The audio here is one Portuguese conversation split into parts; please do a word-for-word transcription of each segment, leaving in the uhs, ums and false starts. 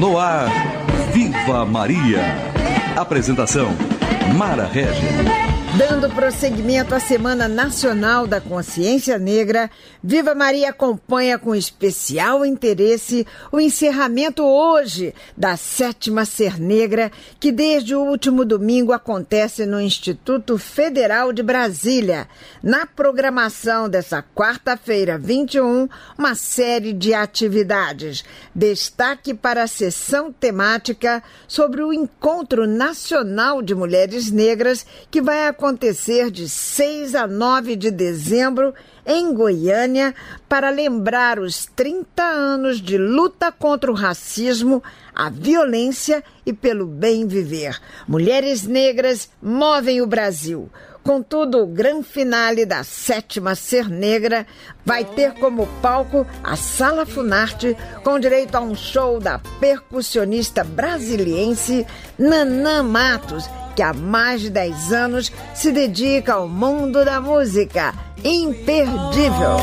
No ar, Viva Maria. Apresentação, Mara Régia. Dando prosseguimento à Semana Nacional da Consciência Negra, Viva Maria acompanha com especial interesse o encerramento hoje da sétima Ser Negra, que desde o último domingo acontece no Instituto Federal de Brasília. Na programação dessa quarta-feira, vinte e um, uma série de atividades. Destaque para a sessão temática sobre o Encontro Nacional de Mulheres Negras, que vai acontecer acontecer de seis a nove de dezembro em Goiânia, para lembrar os trinta anos de luta contra o racismo, a violência e pelo bem viver. Mulheres negras movem o Brasil. Contudo, o grande finale da sétima Ser Negra vai ter como palco a Sala Funarte, com direito a um show da percussionista brasiliense Nanã Matos, que há mais de dez anos se dedica ao mundo da música. Imperdível!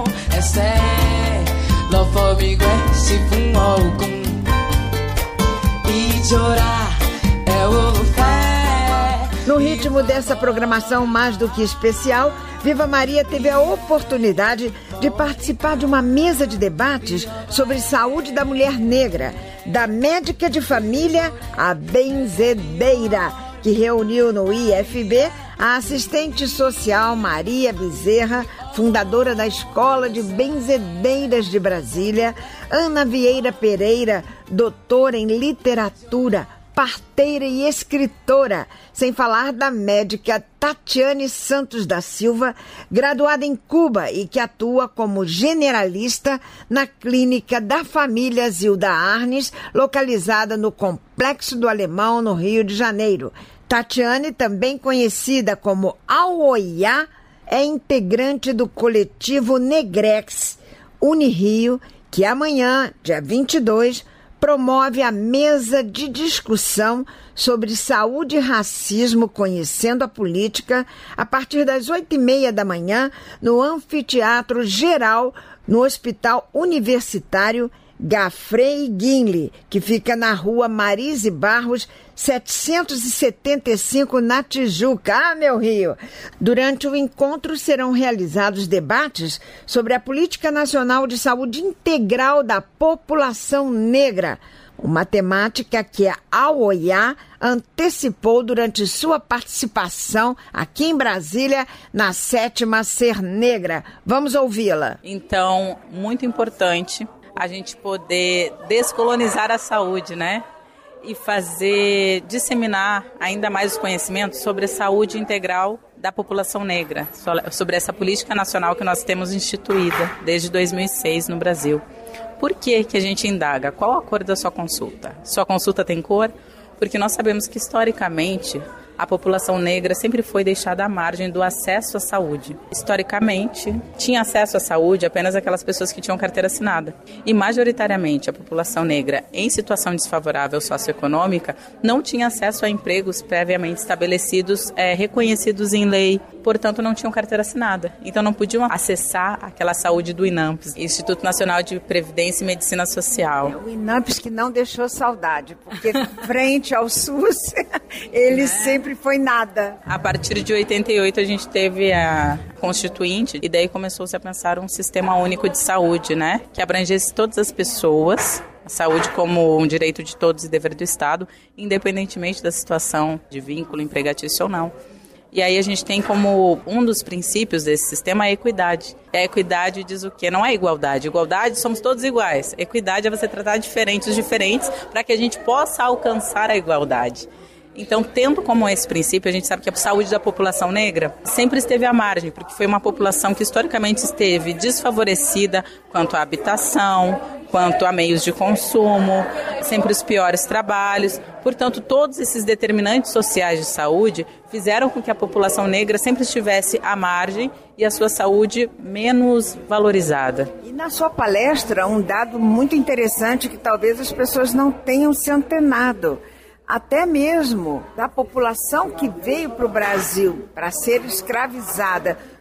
No ritmo dessa programação mais do que especial, Viva Maria teve a oportunidade de participar de uma mesa de debates sobre saúde da mulher negra, da médica de família à benzedeira, que reuniu no I F B a assistente social Maria Bezerra, fundadora da Escola de Benzedeiras de Brasília, Ana Vieira Pereira, doutora em literatura, parteira e escritora, sem falar da médica Tatiane Santos da Silva, graduada em Cuba e que atua como generalista na Clínica da Família Zilda Arnes, localizada no Complexo do Alemão, no Rio de Janeiro. Tatiane, também conhecida como Auoiá, é integrante do coletivo Negrex Unirio, que amanhã, dia vinte e dois, promove a mesa de discussão sobre saúde e racismo, conhecendo a política, a partir das oito e meia da manhã, no Anfiteatro Geral, no Hospital Universitário Gafrey Guinle, que fica na rua Marise Barros, setecentos e setenta e cinco, na Tijuca. Ah, meu Rio! Durante o encontro serão realizados debates sobre a Política Nacional de Saúde Integral da População Negra, uma temática que a Auoiá antecipou durante sua participação aqui em Brasília na sétima Ser Negra. Vamos ouvi-la. Então, muito importante a gente poder descolonizar a saúde, né? E fazer, disseminar ainda mais os conhecimentos sobre a saúde integral da população negra, sobre essa política nacional que nós temos instituída desde dois mil e seis no Brasil. Por que que a gente indaga? Qual a cor da sua consulta? Sua consulta tem cor? Porque nós sabemos que, historicamente, a população negra sempre foi deixada à margem do acesso à saúde. Historicamente, tinha acesso à saúde apenas aquelas pessoas que tinham carteira assinada. E, majoritariamente, a população negra em situação desfavorável socioeconômica não tinha acesso a empregos previamente estabelecidos, é, reconhecidos em lei, portanto, não tinham carteira assinada. Então, não podiam acessar aquela saúde do INAMPS, Instituto Nacional de Previdência e Medicina Social. É o INAMPS que não deixou saudade, porque frente ao SUS, ele é. sempre foi nada. A partir de oitenta e oito a gente teve a Constituinte e daí começou-se a pensar um sistema único de saúde, né? Que abrangesse todas as pessoas, a saúde como um direito de todos e dever do Estado, independentemente da situação de vínculo empregatício ou não. E aí a gente tem como um dos princípios desse sistema a equidade. E a equidade diz o quê? Não é igualdade. Igualdade, somos todos iguais. Equidade é você tratar diferentes os diferentes para que a gente possa alcançar a igualdade. Então, tendo como esse princípio, a gente sabe que a saúde da população negra sempre esteve à margem, porque foi uma população que historicamente esteve desfavorecida quanto à habitação, quanto a meios de consumo, sempre os piores trabalhos. Portanto, todos esses determinantes sociais de saúde fizeram com que a população negra sempre estivesse à margem e a sua saúde menos valorizada. E na sua palestra, um dado muito interessante que talvez as pessoas não tenham se antenado. Até mesmo da população que veio para o Brasil para ser escravizada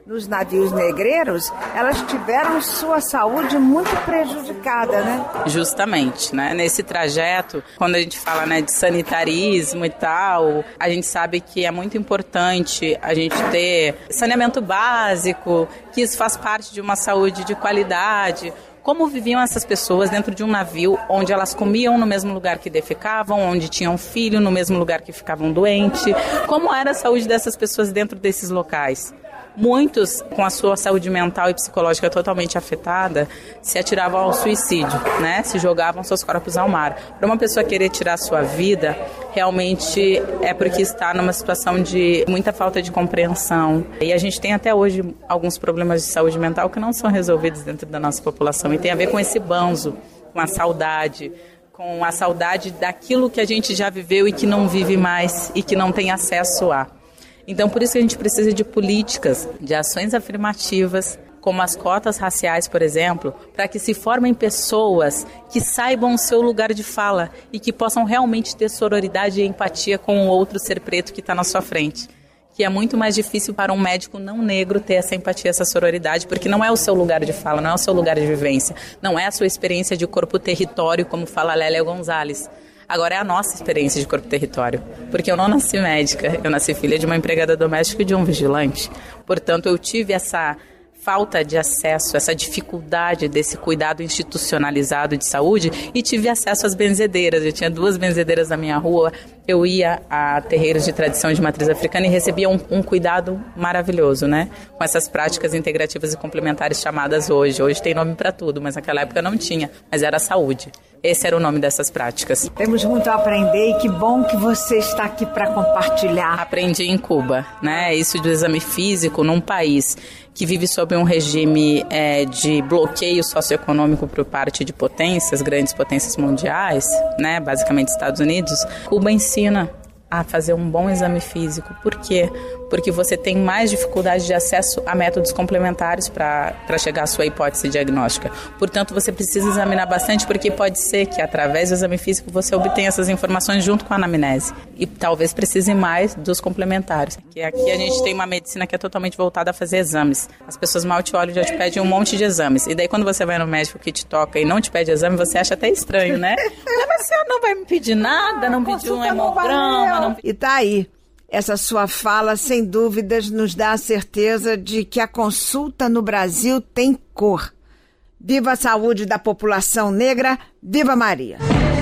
nos navios negreiros, elas tiveram sua saúde muito prejudicada, né? Justamente, né? Nesse trajeto, quando a gente fala, né, de sanitarismo e tal, a gente sabe que é muito importante a gente ter saneamento básico, que isso faz parte de uma saúde de qualidade. Como viviam essas pessoas dentro de um navio onde elas comiam no mesmo lugar que defecavam, onde tinham filho no mesmo lugar que ficavam doentes? Como era a saúde dessas pessoas dentro desses locais? Muitos, com a sua saúde mental e psicológica totalmente afetada, se atiravam ao suicídio, né? Se jogavam seus corpos ao mar. Para uma pessoa querer tirar sua vida, realmente é porque está numa situação de muita falta de compreensão. E a gente tem até hoje alguns problemas de saúde mental que não são resolvidos dentro da nossa população. E tem a ver com esse banzo, com a saudade, com a saudade daquilo que a gente já viveu e que não vive mais e que não tem acesso a. Então, por isso que a gente precisa de políticas, de ações afirmativas, como as cotas raciais, por exemplo, para que se formem pessoas que saibam o seu lugar de fala e que possam realmente ter sororidade e empatia com o outro ser preto que está na sua frente. Que é muito mais difícil para um médico não negro ter essa empatia, essa sororidade, porque não é o seu lugar de fala, não é o seu lugar de vivência, não é a sua experiência de corpo-território, como fala Lélia Gonzalez. Agora é a nossa experiência de corpo-território, porque eu não nasci médica, eu nasci filha de uma empregada doméstica e de um vigilante. Portanto, eu tive essa falta de acesso, essa dificuldade desse cuidado institucionalizado de saúde e tive acesso às benzedeiras. Eu tinha duas benzedeiras na minha rua, eu ia a terreiros de tradição de matriz africana e recebia um, um cuidado maravilhoso, né? Com essas práticas integrativas e complementares chamadas hoje. Hoje tem nome para tudo, mas naquela época não tinha, mas era saúde. Esse era o nome dessas práticas. Temos muito a aprender e que bom que você está aqui para compartilhar. Aprendi em Cuba, né? Isso do exame físico num país que vive sob um regime é, de bloqueio socioeconômico por parte de potências, grandes potências mundiais, né? Basicamente Estados Unidos. Cuba ensina a fazer um bom exame físico. Por quê? Porque você tem mais dificuldade de acesso a métodos complementares para chegar à sua hipótese diagnóstica. Portanto, você precisa examinar bastante, porque pode ser que através do exame físico você obtenha essas informações junto com a anamnese. E talvez precise mais dos complementares. Porque aqui a gente tem uma medicina que é totalmente voltada a fazer exames. As pessoas mal te olham e já te pedem um monte de exames. E daí quando você vai no médico que te toca e não te pede exame, você acha até estranho, né? Mas você não vai me pedir nada, não pediu um hemograma. Não... E tá aí. Essa sua fala, sem dúvidas, nos dá a certeza de que a consulta no Brasil tem cor. Viva a saúde da população negra, viva Maria!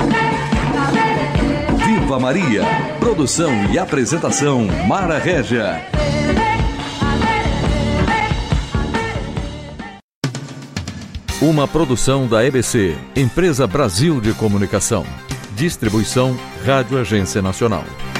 Viva Maria! Produção e apresentação, Mara Régia. Uma produção da E B C, Empresa Brasil de Comunicação. Distribuição Rádio Agência Nacional.